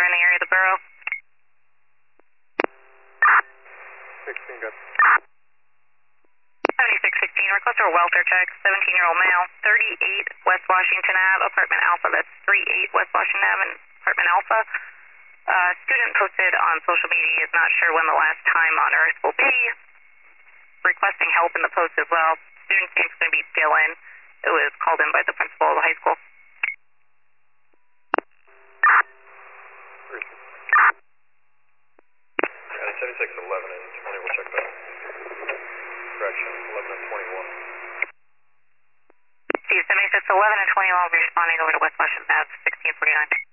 in the area of the borough. 16, good. 7616, request for a welfare check, 17-year-old male, 38 West Washington Ave, apartment Alpha. That's 38 West Washington Ave, apartment Alpha. Student posted on social media, is not sure when the last time on Earth will be. Requesting help in the post as well. Student's name's going to be Dylan. It was called in by the principal of the high school. 76, 11 and 20, we'll check that. Correction, 11 and 21. See, 76, 11 and 20 will be responding over to West Washington Ave, 1649.